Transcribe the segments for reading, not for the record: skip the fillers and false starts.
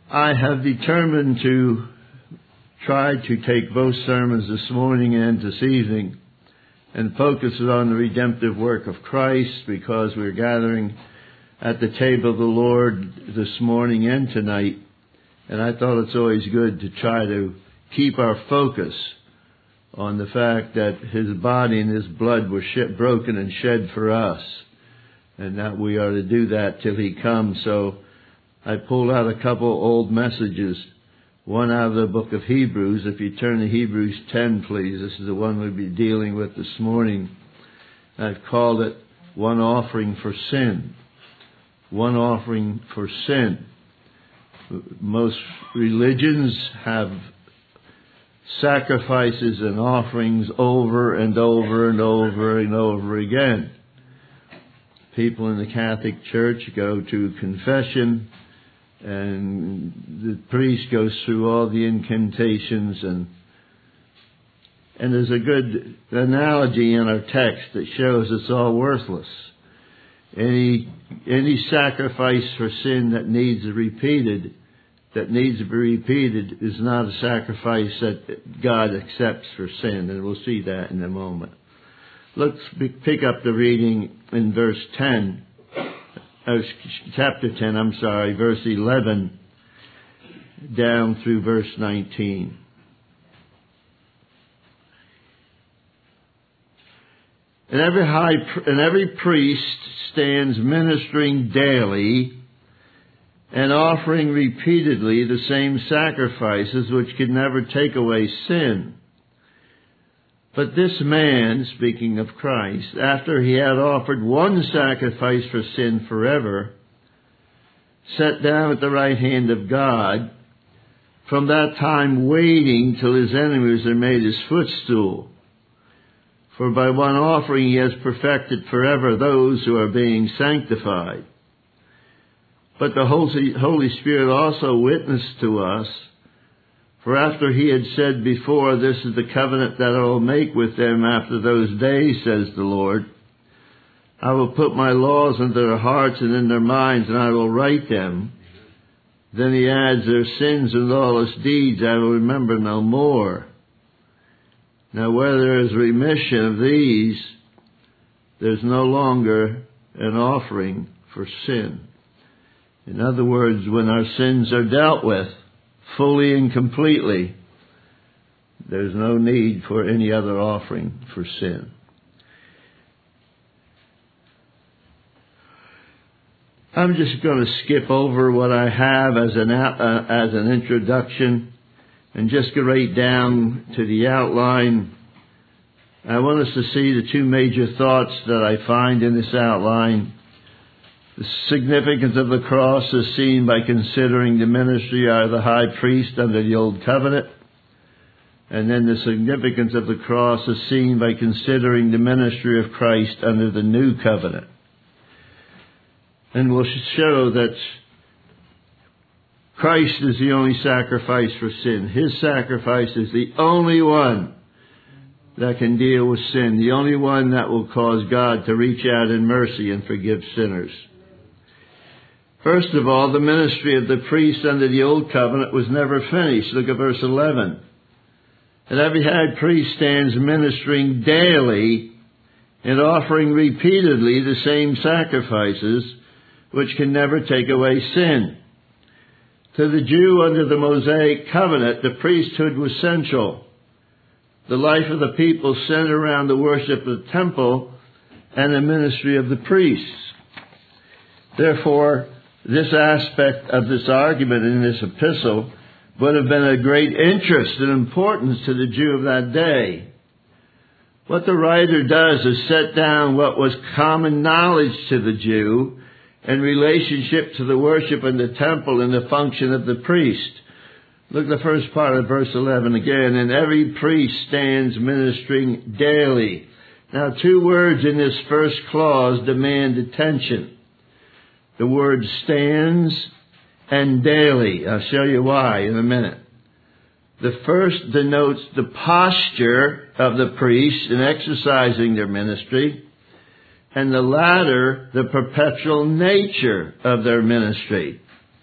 I have determined to try to take both sermons this morning and this evening and focus it on the redemptive work of Christ, because we're gathering at the table of the Lord this morning and tonight. And I thought it's always good to try to keep our focus on the fact that His body and His blood were broken and shed for us, and that we are to do that till He comes. So I pulled out a couple old messages, one out of the book of Hebrews. If you turn to Hebrews 10, please. This is the one we'll be dealing with this morning. I've called it One Offering for Sin. One offering for sin. Most religions have sacrifices and offerings over and over and over and over again. People in the Catholic Church go to confession, and the priest goes through all the incantations, and there's a good analogy in our text that shows it's all worthless. Any sacrifice for sin that needs to be repeated is not a sacrifice that God accepts for sin, and we'll see that in a moment. Let's pick up the reading in verse 10. Chapter 10, verse 11 down through verse 19. And every priest stands ministering daily and offering repeatedly the same sacrifices which can never take away sin. But this man, speaking of Christ, after he had offered one sacrifice for sin forever, sat down at the right hand of God, from that time waiting till his enemies are made his footstool. For by one offering he has perfected forever those who are being sanctified. But the Holy Spirit also witnessed to us, for after he had said before, "This is the covenant that I will make with them after those days, says the Lord. I will put my laws into their hearts and in their minds, and I will write them." Then he adds, "Their sins and lawless deeds I will remember no more. Now where there is remission of these, there's no longer an offering for sin." In other words, when our sins are dealt with fully and completely, there's no need for any other offering for sin. I'm just going to skip over what I have as an introduction and just go right down to the outline. I want us to see the two major thoughts that I find in this outline. The significance of the cross is seen by considering the ministry of the high priest under the Old Covenant. And then the significance of the cross is seen by considering the ministry of Christ under the New Covenant. And we'll show that Christ is the only sacrifice for sin. His sacrifice is the only one that can deal with sin, the only one that will cause God to reach out in mercy and forgive sinners. First of all, the ministry of the priest under the Old Covenant was never finished. Look at verse 11. And every high priest stands ministering daily and offering repeatedly the same sacrifices which can never take away sin. To the Jew under the Mosaic covenant, the priesthood was central. The life of the people centered around the worship of the temple and the ministry of the priests. Therefore, this aspect of this argument in this epistle would have been of great interest and importance to the Jew of that day. What the writer does is set down what was common knowledge to the Jew in relationship to the worship in the temple and the function of the priest. Look at the first part of verse 11 again. And every priest stands ministering daily. Now, two words in this first clause demand attention. The word stands and daily. I'll show you why in a minute. The first denotes the posture of the priests in exercising their ministry, and the latter, the perpetual nature of their ministry.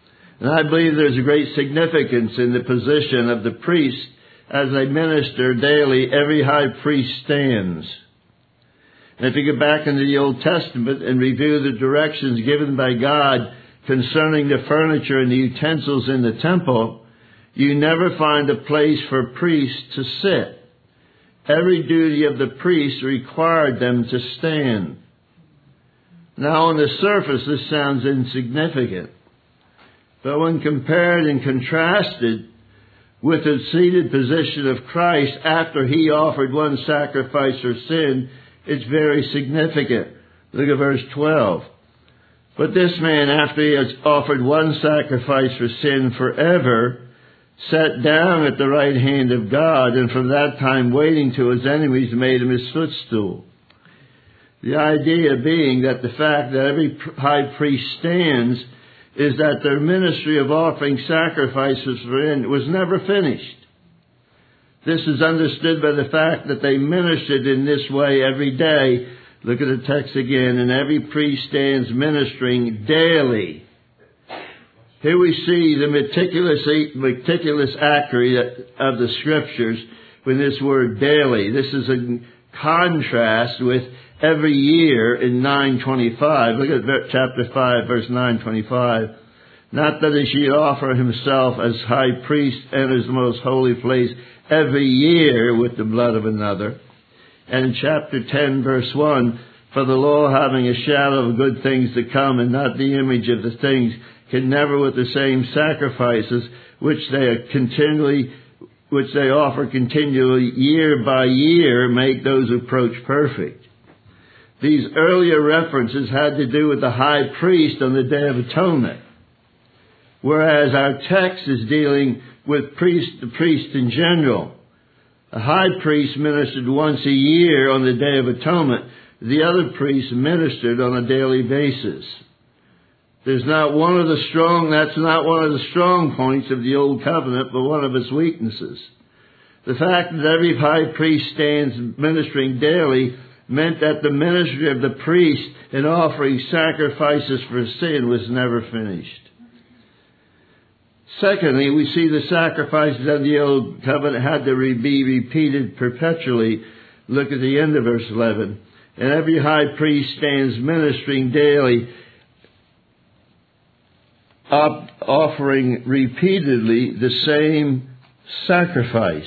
And I believe there's a great significance in the position of the priest as they minister daily. Every high priest stands. And if you go back into the Old Testament and review the directions given by God concerning the furniture and the utensils in the temple, you never find a place for priests to sit. Every duty of the priest required them to stand. Now, on the surface, this sounds insignificant. But when compared and contrasted with the seated position of Christ after he offered one sacrifice for sin, it's very significant. Look at verse 12. But this man, after he has offered one sacrifice for sin forever, sat down at the right hand of God, and from that time waiting till his enemies made him his footstool. The idea being that the fact that every high priest stands is that their ministry of offering sacrifices for sin was never finished. This is understood by the fact that they ministered in this way every day. Look at the text again. And every priest stands ministering daily. Here we see the meticulous accuracy of the Scriptures with this word daily. This is in contrast with every year in 9:25. Look at chapter 5, verse 9:25. Not that he should offer himself as high priest enters the most holy place every year with the blood of another. And in chapter 10, verse 1, for the law having a shadow of good things to come and not the image of the things, can never with the same sacrifices which they offer continually year by year make those who approach perfect. These earlier references had to do with the high priest on the Day of Atonement, whereas our text is dealing with the priest in general. The high priest ministered once a year on the Day of Atonement. The other priests ministered on a daily basis. That's not one of the strong points of the Old Covenant, but one of its weaknesses. The fact that every high priest stands ministering daily meant that the ministry of the priest in offering sacrifices for sin was never finished. Secondly, we see the sacrifices of the Old Covenant had to be repeated perpetually. Look at the end of verse 11. And every high priest stands ministering daily, offering repeatedly the same sacrifice.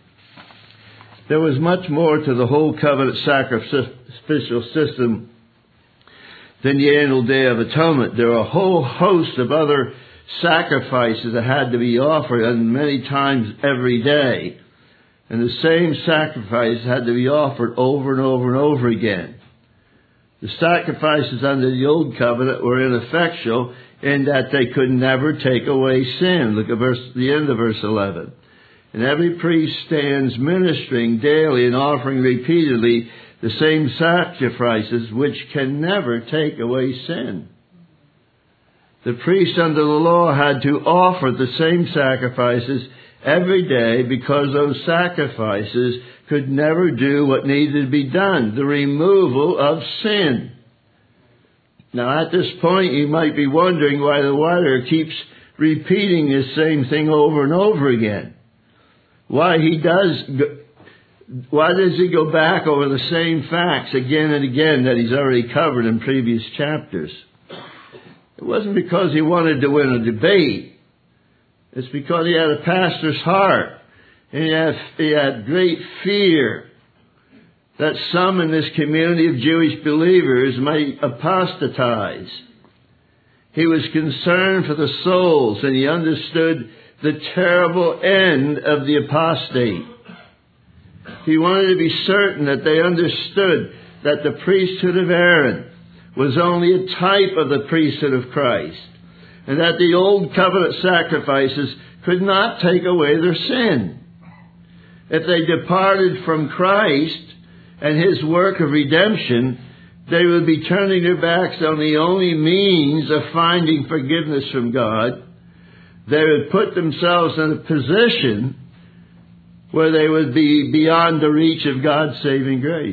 There was much more to the whole covenant sacrificial system than the annual Day of Atonement. There were a whole host of other sacrifices that had to be offered, and many times every day. And the same sacrifice had to be offered over and over and over again. The sacrifices under the Old Covenant were ineffectual in that they could never take away sin. Look at the end of verse 11. And every priest stands ministering daily and offering repeatedly the same sacrifices which can never take away sin. The priests under the law had to offer the same sacrifices every day because those sacrifices could never do what needed to be done, the removal of sin. Now, at this point, you might be wondering why the writer keeps repeating this same thing over and over again. Why does he go back over the same facts again and again that he's already covered in previous chapters? It wasn't because he wanted to win a debate. It's because he had a pastor's heart. And he had great fear that some in this community of Jewish believers might apostatize. He was concerned for the souls, and he understood the terrible end of the apostate. He wanted to be certain that they understood that the priesthood of Aaron was only a type of the priesthood of Christ, and that the old covenant sacrifices could not take away their sin. If they departed from Christ and his work of redemption, they would be turning their backs on the only means of finding forgiveness from God. They would put themselves in a position where they would be beyond the reach of God's saving grace.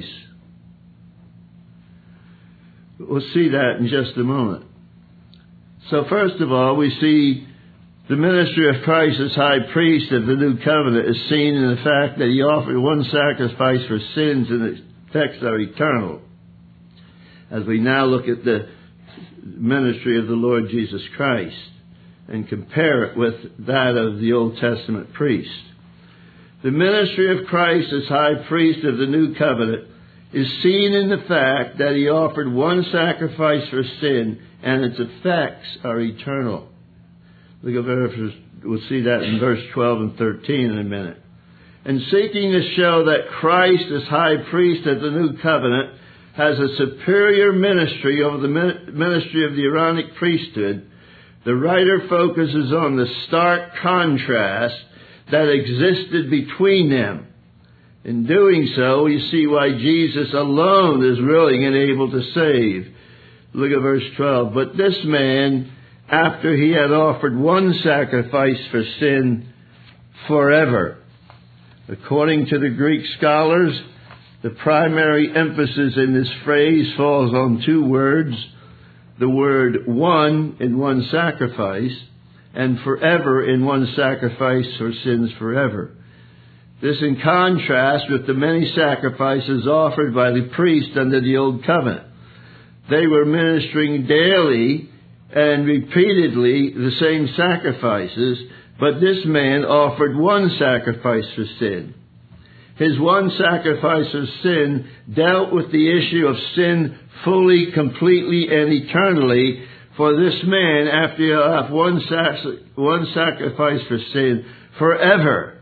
We'll see that in just a moment. So first of all, we see The ministry of Christ as high priest of the new covenant is seen in the fact that he offered one sacrifice for sins, and its effects are eternal. As we now look at the ministry of the Lord Jesus Christ and compare it with that of the Old Testament priest. The ministry of Christ as high priest of the new covenant is seen in the fact that he offered one sacrifice for sin, and its effects are eternal. We'll see that in verse 12 and 13 in a minute. And seeking to show that Christ as high priest of the new covenant has a superior ministry over the ministry of the Aaronic priesthood, the writer focuses on the stark contrast that existed between them. In doing so, we see why Jesus alone is willing and able to save. Look at verse 12. But this man, after he had offered one sacrifice for sin forever. According to the Greek scholars, the primary emphasis in this phrase falls on two words. The word one in one sacrifice, and forever in one sacrifice for sins forever. This in contrast with the many sacrifices offered by the priest under the Old Covenant. They were ministering daily and repeatedly the same sacrifices, but this man offered one sacrifice for sin. His one sacrifice of sin dealt with the issue of sin fully, completely, and eternally. For this man, after he offered one sacrifice for sin forever,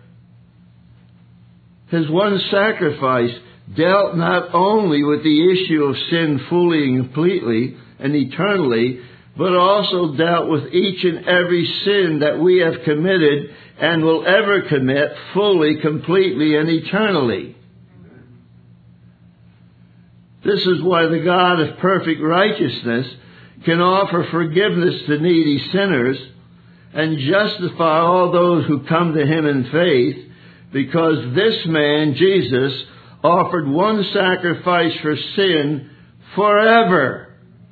his one sacrifice dealt not only with the issue of sin fully and completely and eternally, but also dealt with each and every sin that we have committed and will ever commit fully, completely, and eternally. This is why the God of perfect righteousness can offer forgiveness to needy sinners and justify all those who come to him in faith, because this man, Jesus, offered one sacrifice for sin forever.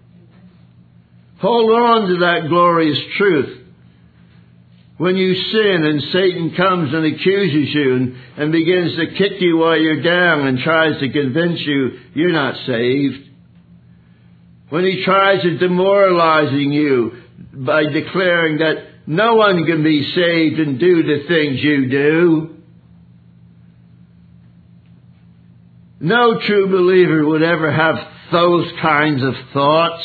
Hold on to that glorious truth. When you sin and Satan comes and accuses you and begins to kick you while you're down and tries to convince you you're not saved. When he tries to demoralizing you by declaring that no one can be saved and do the things you do. No true believer would ever have those kinds of thoughts.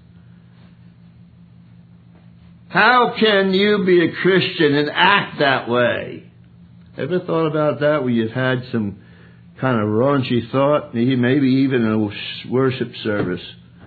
How can you be a Christian and act that way? Ever thought about that when you've had some kind of raunchy thought, maybe even in a worship service,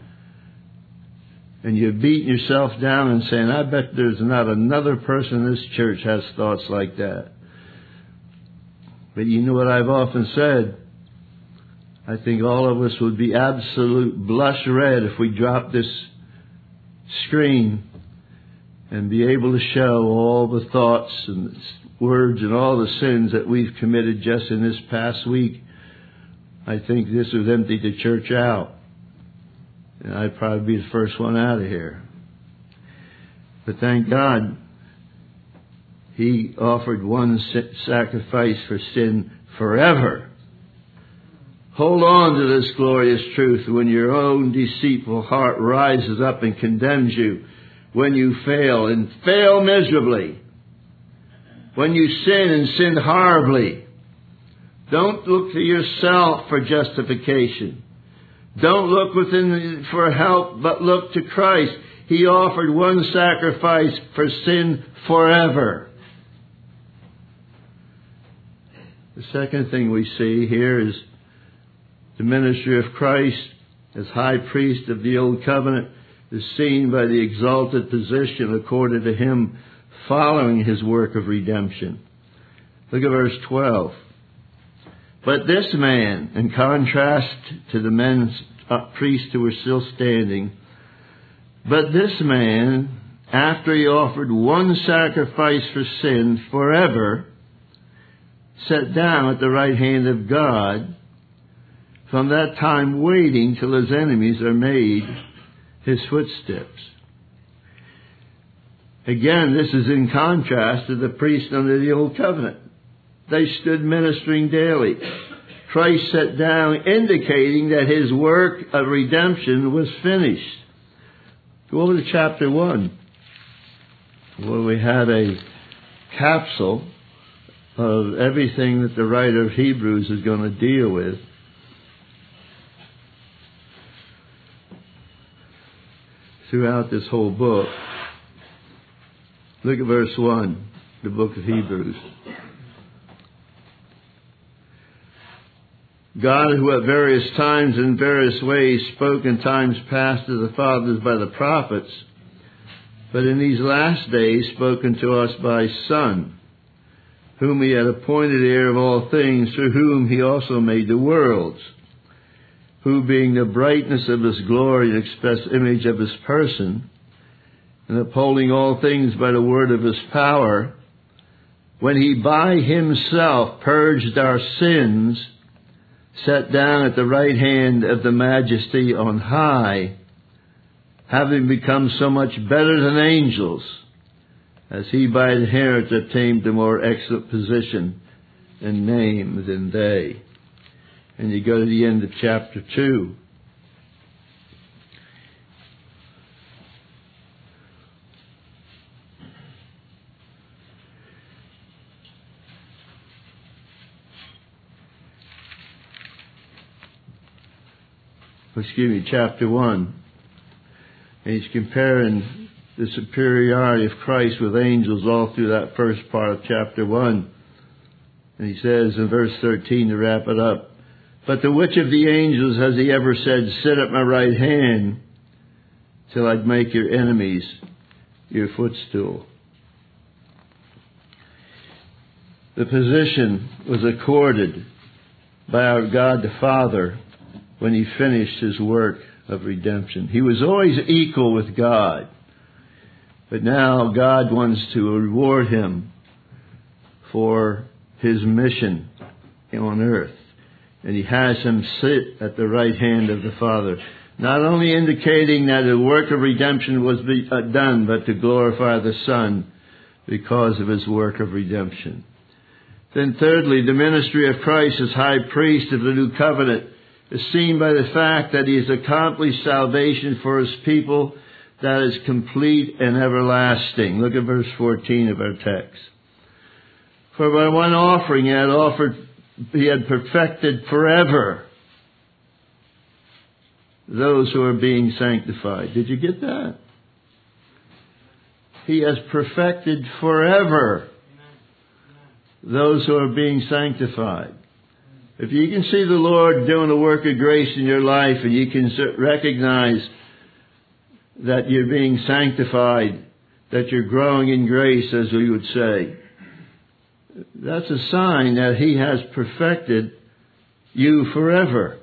and you're beating yourself down and saying, I bet there's not another person in this church has thoughts like that. But you know what I've often said? I think all of us would be absolute blush red if we dropped this screen and be able to show all the thoughts and words and all the sins that we've committed just in this past week. I think this would empty the church out. And I'd probably be the first one out of here. But thank God, he offered one sacrifice for sin forever. Hold on to this glorious truth when your own deceitful heart rises up and condemns you. When you fail, and fail miserably. When you sin and sin horribly. Don't look to yourself for justification. Don't look within for help, but look to Christ. He offered one sacrifice for sin forever. The second thing we see here is the ministry of Christ as high priest of the Old Covenant is seen by the exalted position accorded to him following his work of redemption. Look at verse 12. But this man, in contrast to the men priests who were still standing, but this man, after he offered one sacrifice for sin forever, sat down at the right hand of God, from that time waiting till his enemies are made his footsteps. Again, this is in contrast to the priests under the Old Covenant. They stood ministering daily. Christ sat down, indicating that his work of redemption was finished. Go over to chapter 1, where we had a capsule of everything that the writer of Hebrews is going to deal with. Throughout this whole book. Look at verse 1, the book of Hebrews. God, who at various times and various ways spoke in times past to the fathers by the prophets, but in these last days spoken to us by His Son, whom He had appointed heir of all things, through whom He also made the worlds, who being the brightness of His glory and express image of His person, and upholding all things by the word of His power, when He by Himself purged our sins, sat down at the right hand of the Majesty on high, having become so much better than angels, as He by inheritance obtained a more excellent position and name than they. And you go to the end of chapter 2. Chapter 1. And he's comparing the superiority of Christ with angels all through that first part of chapter 1. And he says in verse 13 to wrap it up, but to which of the angels has He ever said, sit at my right hand till I'd make your enemies your footstool? The position was accorded by our God the Father when He finished His work of redemption. He was always equal with God. But now God wants to reward Him for His mission on earth. And He has Him sit at the right hand of the Father. Not only indicating that the work of redemption was done, but to glorify the Son because of His work of redemption. Then thirdly, the ministry of Christ as high priest of the new covenant is seen by the fact that He has accomplished salvation for His people that is complete and everlasting. Look at verse 14 of our text. For by one offering He had perfected forever those who are being sanctified. Did you get that? He has perfected forever those who are being sanctified. If you can see the Lord doing a work of grace in your life, and you can recognize that you're being sanctified, that you're growing in grace, as we would say, that's a sign that He has perfected you forever.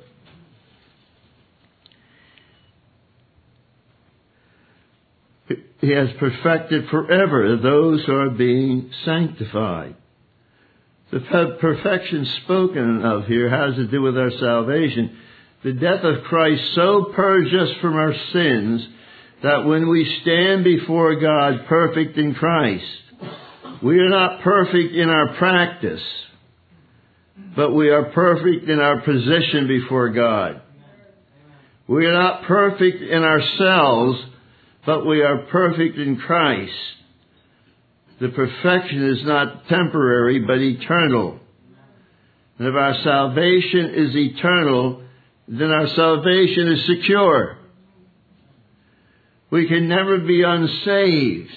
He has perfected forever those who are being sanctified. The perfection spoken of here has to do with our salvation. The death of Christ so purged us from our sins that when we stand before God perfect in Christ, we are not perfect in our practice, but we are perfect in our position before God. We are not perfect in ourselves, but we are perfect in Christ. The perfection is not temporary, but eternal. And if our salvation is eternal, then our salvation is secure. We can never be unsaved.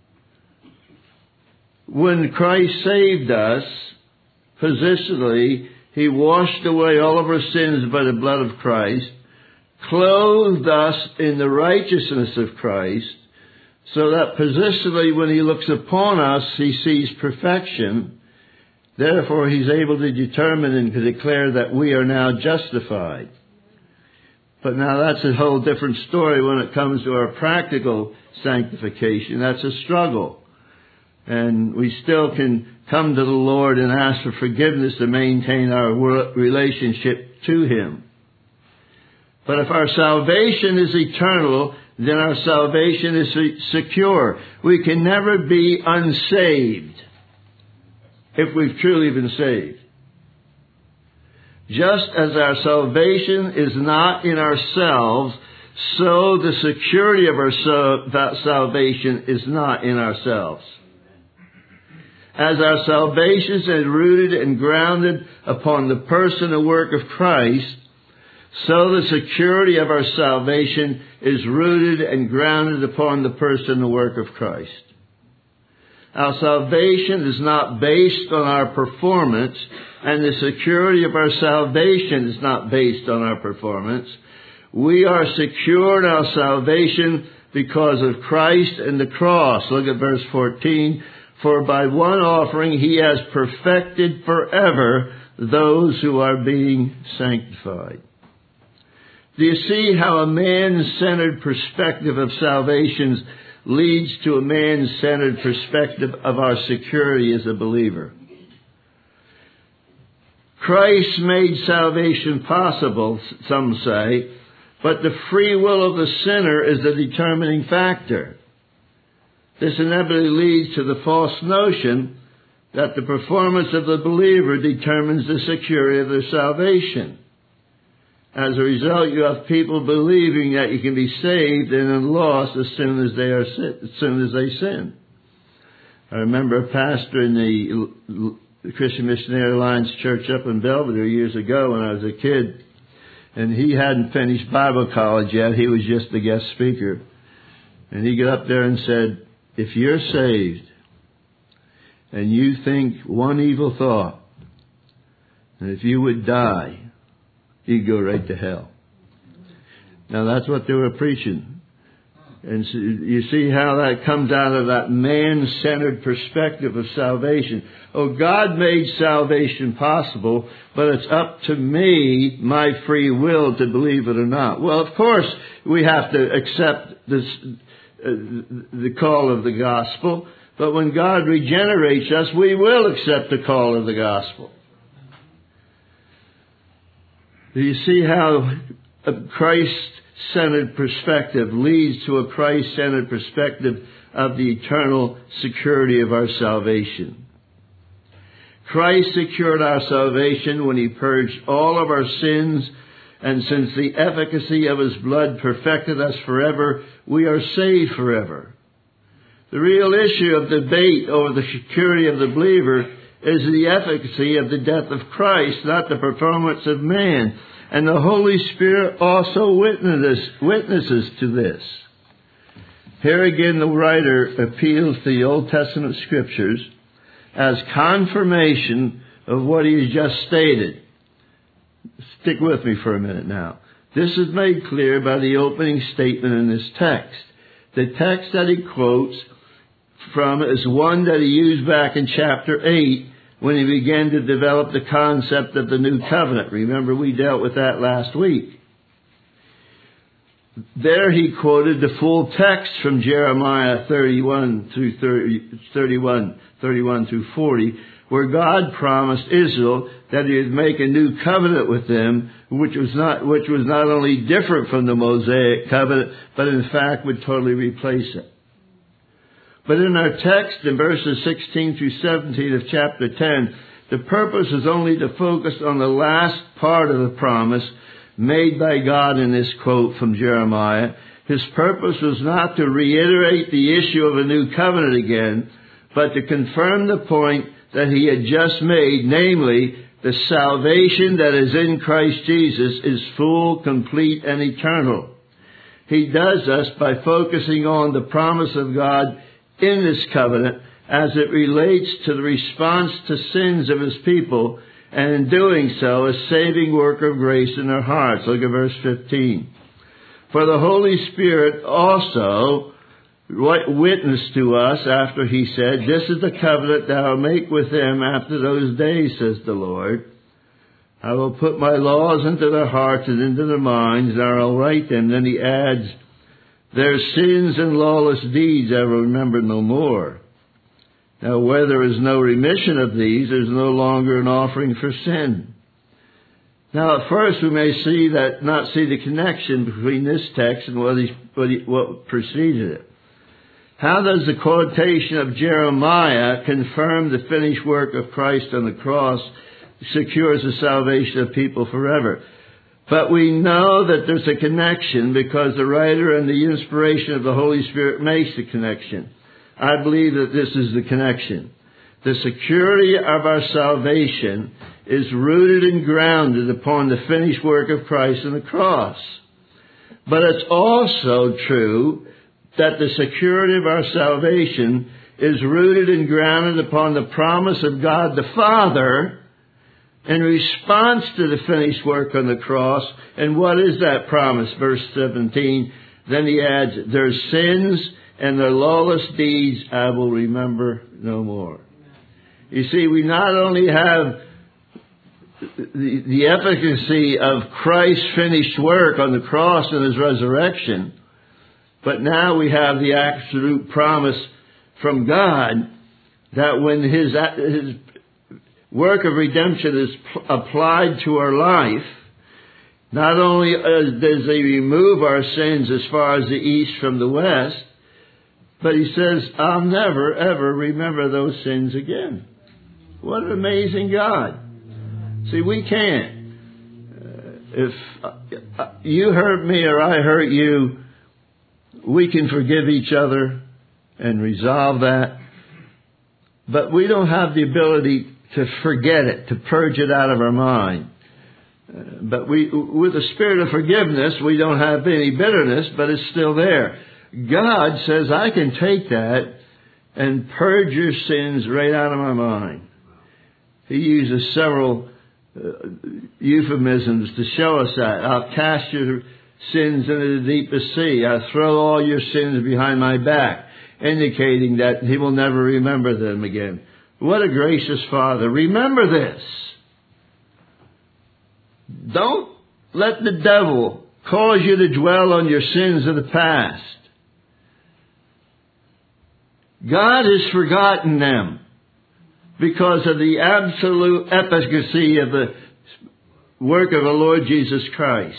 When Christ saved us, positionally, He washed away all of our sins by the blood of Christ, clothed us in the righteousness of Christ, so that positionally when He looks upon us, He sees perfection. Therefore, He's able to determine and to declare that we are now justified. But now that's a whole different story when it comes to our practical sanctification. That's a struggle. And we still can come to the Lord and ask for forgiveness to maintain our relationship to Him. But if our salvation is eternal, then our salvation is secure. We can never be unsaved if we've truly been saved. Just as our salvation is not in ourselves, so the security of our salvation is not in ourselves. As our salvation is rooted and grounded upon the person and work of Christ, so the security of our salvation is rooted and grounded upon the person and work of Christ. Our salvation is not based on our performance, and the security of our salvation is not based on our performance. We are secure in our salvation because of Christ and the cross. Look at verse 14. For by one offering he has perfected forever those who are being sanctified. Do you see how a man-centered perspective of salvation leads to a man-centered perspective of our security as a believer? Christ made salvation possible, some say, but the free will of the sinner is the determining factor. This inevitably leads to the false notion that the performance of the believer determines the security of their salvation. As a result, you have people believing that you can be saved and then lost as soon as they sin. I remember a pastor in the Christian Missionary Alliance Church up in Belvedere years ago when I was a kid, and he hadn't finished Bible college yet. He was just a guest speaker. And he got up there and said, if you're saved and you think one evil thought, and if you would die, you'd go right to hell. Now that's what they were preaching. And so you see how that comes out of that man-centered perspective of salvation. Oh, God made salvation possible, but it's up to me, my free will, to believe it or not. Well, of course, we have to accept this, the call of the gospel. But when God regenerates us, we will accept the call of the gospel. Do you see how a Christ-centered perspective leads to a Christ-centered perspective of the eternal security of our salvation? Christ secured our salvation when He purged all of our sins, and since the efficacy of His blood perfected us forever, we are saved forever. The real issue of debate over the security of the believer is the efficacy of the death of Christ, not the performance of man. And the Holy Spirit also witnesses to this. Here again the writer appeals to the Old Testament Scriptures as confirmation of what he has just stated. Stick with me for a minute now. This is made clear by the opening statement in this text. The text that he quotes from is one that he used back in chapter 8 when he began to develop the concept of the new covenant. Remember, we dealt with that last week. There he quoted the full text from Jeremiah 31 through 40, where God promised Israel that He would make a new covenant with them, which was not only different from the Mosaic covenant, but in fact would totally replace it. But in our text, in verses 16 through 17 of chapter 10, the purpose is only to focus on the last part of the promise made by God in this quote from Jeremiah. His purpose was not to reiterate the issue of a new covenant again, but to confirm the point that He had just made, namely, the salvation that is in Christ Jesus is full, complete, and eternal. He does this by focusing on the promise of God in this covenant as it relates to the response to sins of His people, and in doing so, a saving work of grace in their hearts. Look at verse 15. For the Holy Spirit also witnessed to us after He said, this is the covenant that I will make with them after those days, says the Lord. I will put my laws into their hearts and into their minds, and I will write them. Then He adds, their sins and lawless deeds I will remember no more. Now, where there is no remission of these, there is no longer an offering for sin. Now, at first we may not see the connection between this text and what He's what preceded it. How does the quotation of Jeremiah confirm the finished work of Christ on the cross secures the salvation of people forever? But we know that there's a connection because the writer and the inspiration of the Holy Spirit makes the connection. I believe that this is the connection. The security of our salvation is rooted and grounded upon the finished work of Christ on the cross. But it's also true that the security of our salvation is rooted and grounded upon the promise of God the Father in response to the finished work on the cross. And what is that promise? Verse 17, then he adds, their sins and their lawless deeds I will remember no more. You see, we not only have the efficacy of Christ's finished work on the cross and his resurrection, but now we have the absolute promise from God that when his work of redemption is applied to our life, not only does he remove our sins as far as the east from the west, but he says, I'll never, ever remember those sins again. What an amazing God. See, we can't. If you hurt me or I hurt you, we can forgive each other and resolve that. But we don't have the ability to forget it, to purge it out of our mind. But with the spirit of forgiveness, we don't have any bitterness, but it's still there. God says, I can take that and purge your sins right out of my mind. He uses several euphemisms to show us that. I'll cast your sins into the deepest sea. I'll throw all your sins behind my back, indicating that he will never remember them again. What a gracious Father. Remember this. Don't let the devil cause you to dwell on your sins of the past. God has forgotten them because of the absolute efficacy of the work of the Lord Jesus Christ.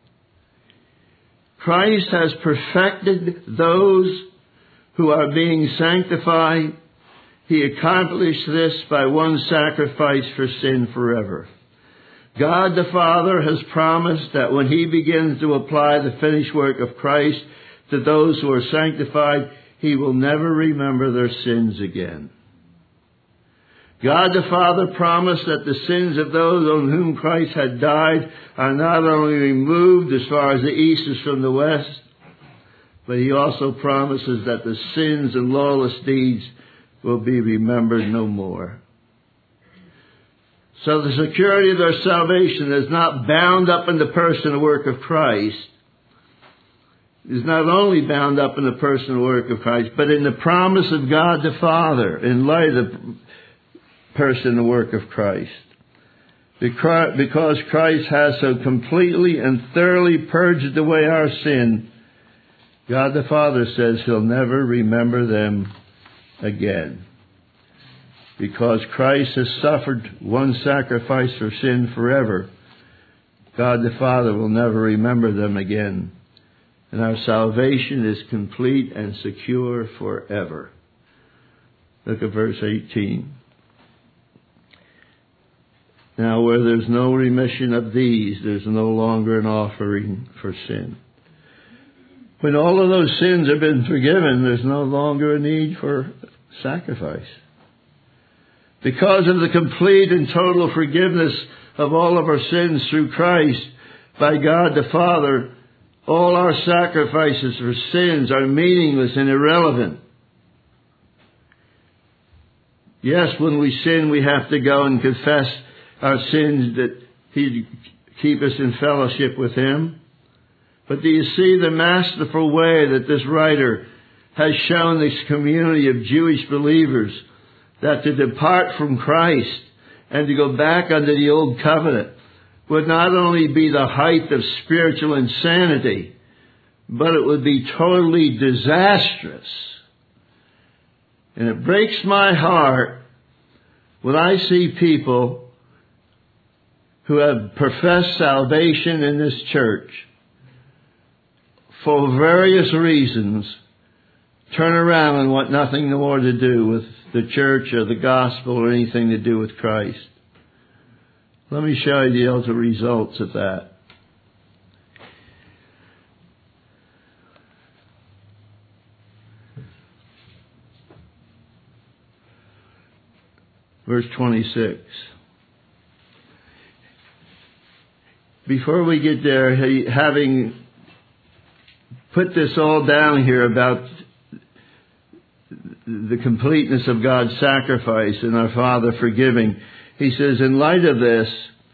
Christ has perfected those who are being sanctified. He accomplished this by one sacrifice for sin forever. God the Father has promised that when he begins to apply the finished work of Christ to those who are sanctified, he will never remember their sins again. God the Father promised that the sins of those on whom Christ had died are not only removed as far as the east is from the west, but he also promises that the sins and lawless deeds will be remembered no more. So the security of their salvation is not bound up in the person and work of Christ. Is not only bound up in the person and work of Christ, but in the promise of God the Father in light of the person and work of Christ. Because Christ has so completely and thoroughly purged away our sin, God the Father says he'll never remember them again. Because Christ has suffered one sacrifice for sin forever, God the Father will never remember them again. And our salvation is complete and secure forever. Look at verse 18. Now, where there's no remission of these, there's no longer an offering for sin. When all of those sins have been forgiven, there's no longer a need for sacrifice. Because of the complete and total forgiveness of all of our sins through Christ by God the Father, all our sacrifices for sins are meaningless and irrelevant. Yes, when we sin, we have to go and confess our sins that he'd keep us in fellowship with him. But do you see the masterful way that this writer has shown this community of Jewish believers that to depart from Christ and to go back under the old covenant would not only be the height of spiritual insanity, but it would be totally disastrous. And it breaks my heart when I see people who have professed salvation in this church for various reasons, turn around and want nothing more to do with the church or the gospel or anything to do with Christ. Let me show you the ultimate results of that. Verse 26. Before we get there, having put this all down here about the completeness of God's sacrifice and our Father forgiving, he says, in light of this,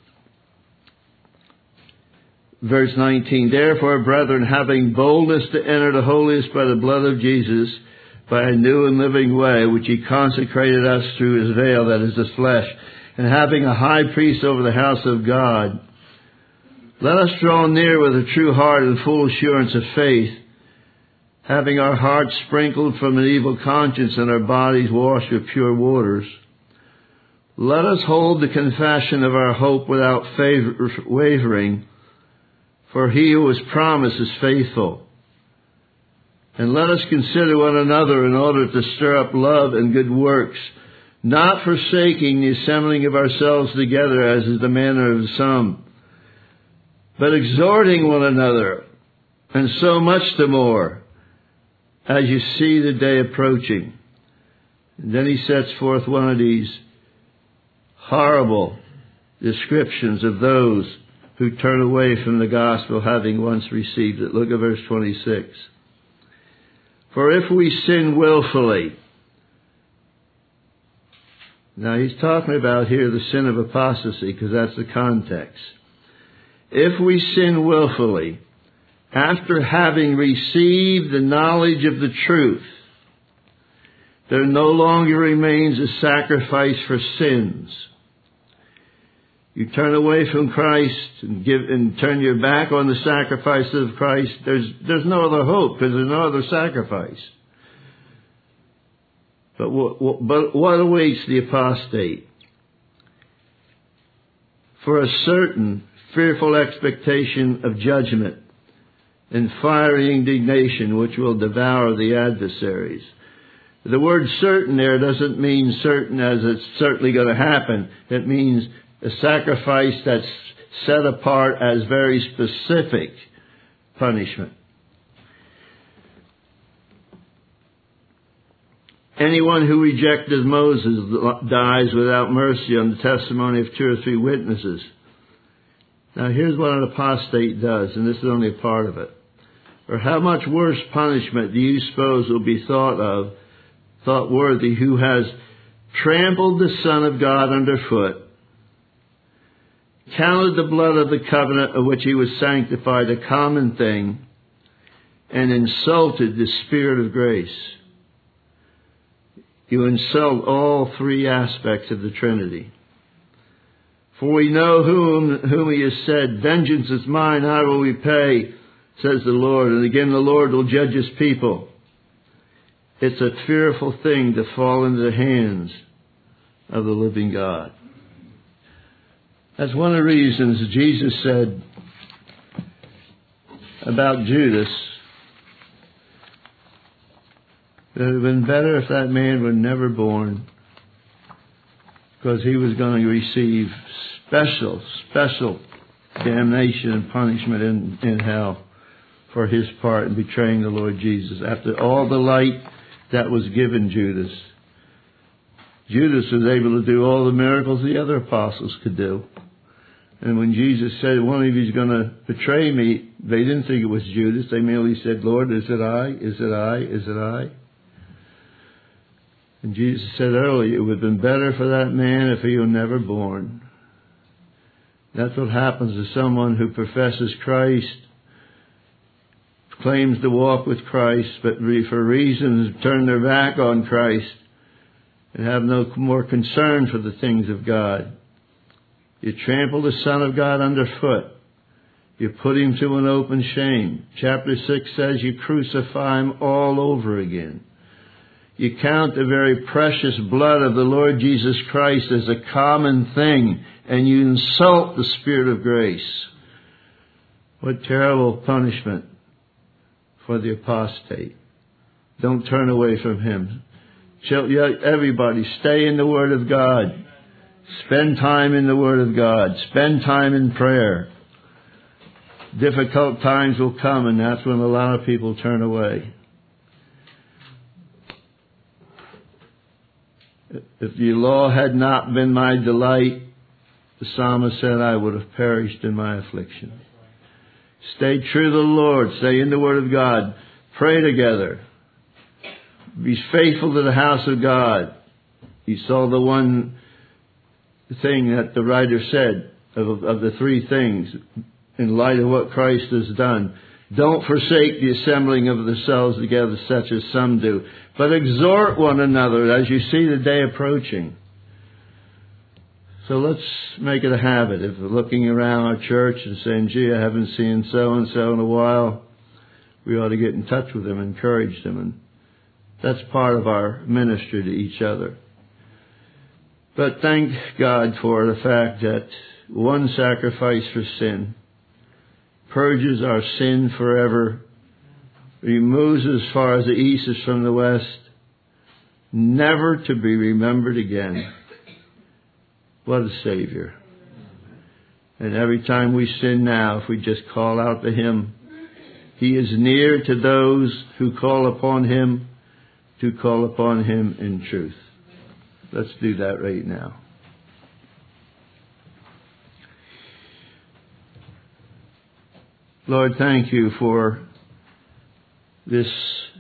verse 19, therefore, brethren, having boldness to enter the holiest by the blood of Jesus, by a new and living way, which he consecrated us through his veil, that is the flesh, and having a high priest over the house of God, let us draw near with a true heart and full assurance of faith, having our hearts sprinkled from an evil conscience and our bodies washed with pure waters. Let us hold the confession of our hope without wavering, for he who has promised is faithful. And let us consider one another in order to stir up love and good works, not forsaking the assembling of ourselves together as is the manner of some, but exhorting one another, and so much the more, as you see the day approaching. And then he sets forth one of these horrible descriptions of those who turn away from the gospel having once received it. Look at verse 26. For if we sin willfully, now he's talking about here the sin of apostasy, because that's the context. If we sin willfully, after having received the knowledge of the truth, there no longer remains a sacrifice for sins. You turn away from Christ and turn your back on the sacrifice of Christ, there's no other hope, because there's no other sacrifice. But what awaits the apostate? For a certain fearful expectation of judgment and fiery indignation which will devour the adversaries. The word certain there doesn't mean certain as it's certainly going to happen. It means a sacrifice that's set apart as very specific punishment. Anyone who rejected Moses dies without mercy on the testimony of 2 or 3 witnesses. Now here's what an apostate does, and this is only a part of it. Or how much worse punishment do you suppose will be thought worthy, who has trampled the Son of God underfoot, counted the blood of the covenant of which he was sanctified a common thing, and insulted the Spirit of grace? You insult all 3 aspects of the Trinity. For we know whom he has said, vengeance is mine, I will repay, says the Lord. And again, the Lord will judge his people. It's a fearful thing to fall into the hands of the living God. That's one of the reasons Jesus said about Judas, it would have been better if that man were never born, because he was going to receive special damnation and punishment in hell for his part in betraying the Lord Jesus. After all the light that was given Judas, Judas was able to do all the miracles the other apostles could do. And when Jesus said, one of you is going to betray me, they didn't think it was Judas. They merely said, Lord, is it I? Is it I? Is it I? And Jesus said earlier, it would have been better for that man if he were never born. That's what happens to someone who professes Christ, claims to walk with Christ, but for reasons turn their back on Christ and have no more concern for the things of God. You trample the Son of God underfoot. You put him to an open shame. Chapter 6 says you crucify him all over again. You count the very precious blood of the Lord Jesus Christ as a common thing, and you insult the Spirit of grace. What terrible punishment for the apostate. Don't turn away from him. Everybody, stay in the Word of God. Spend time in the Word of God. Spend time in prayer. Difficult times will come, and that's when a lot of people turn away. If the law had not been my delight, the psalmist said, I would have perished in my affliction. Stay true to the Lord. Stay in the Word of God. Pray together. Be faithful to the house of God. You saw the one thing that the writer said of the three things in light of what Christ has done. Don't forsake the assembling of yourselves together, such as some do, but exhort one another as you see the day approaching. So let's make it a habit. If we're looking around our church and saying, gee, I haven't seen so-and-so in a while, we ought to get in touch with them, encourage them. And that's part of our ministry to each other. But thank God for the fact that one sacrifice for sin purges our sin forever, removes as far as the east is from the west, never to be remembered again. What a Savior. And every time we sin now, if we just call out to Him, He is near to those who call upon Him, to call upon Him in truth. Let's do that right now. Lord, thank you for this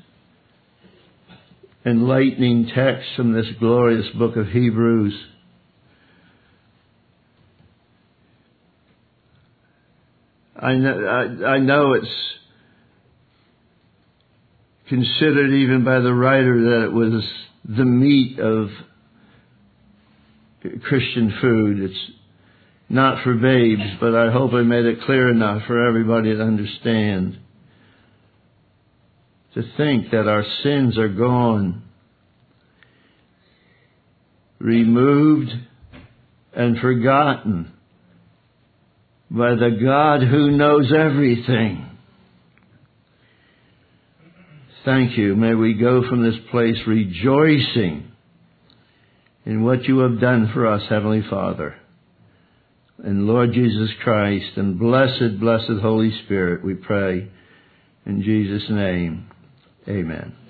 enlightening text from this glorious book of Hebrews. I know it's considered even by the writer that it was the meat of Christian food. It's not for babes, but I hope I made it clear enough for everybody to understand. To think that our sins are gone, removed and forgotten by the God who knows everything. Thank you. May we go from this place rejoicing in what you have done for us, Heavenly Father. And Lord Jesus Christ and blessed, blessed Holy Spirit, we pray in Jesus' name. Amen.